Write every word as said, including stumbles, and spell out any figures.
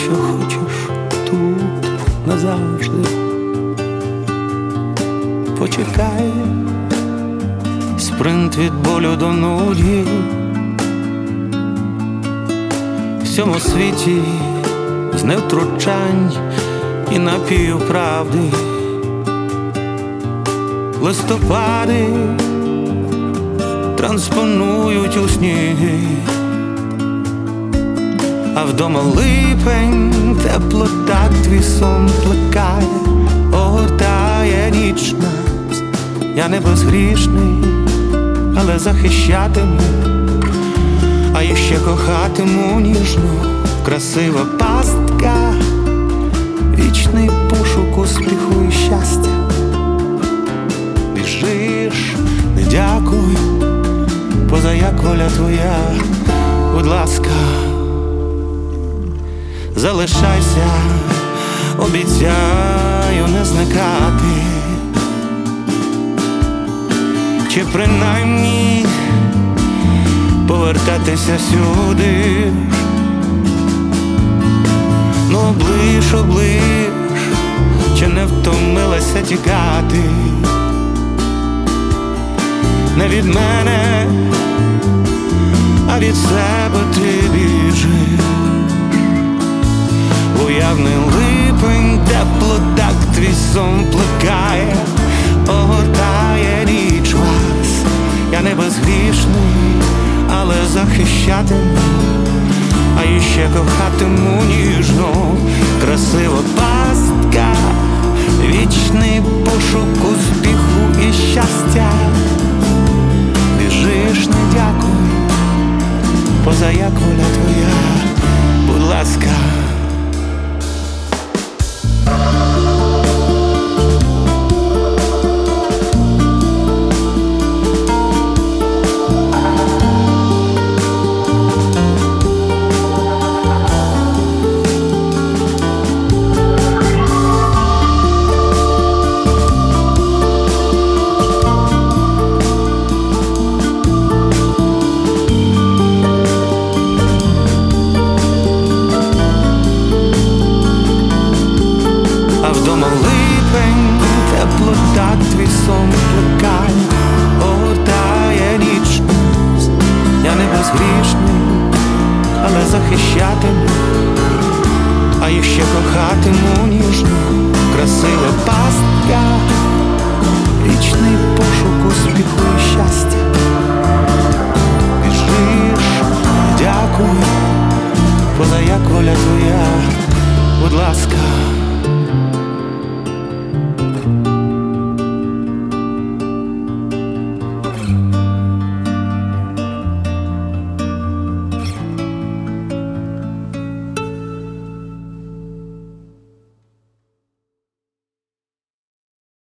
якщо хочеш тут назавжди. Почекай, спринт від болю до нудьги. В цьому світі з невтручань і напівправди. Листопади транспонують у сніги, а вдома липень тепло так твій сон плекає, огортає ніч нас. Я не безгрішний, але захищатиму, а іще кохатиму ніжно. Красива пастка, вічний пошук успіху і щастя. Біжиш, не дякуй, поза як воля твоя, будь ласка, залишайся, обіцяю не зникати, чи принаймні повертатися сюди. Ну оближ, оближ, чи не втомилася тікати? Не від мене, а від себе ти біжиш. Уявний липень, тепло так твій сон плекає, огортає ніч вас. Я не безгрішний, але захищатиму, а іще кохатиму ніжно. Красива пастка, вічний пошук успіху і щастя. Біжиш, не дякуй, поза як воля твоя, будь ласка. Вдома липень, тепло так твій сон плекає, огортає ніч нас. Я не безгрішний, але захищатиму,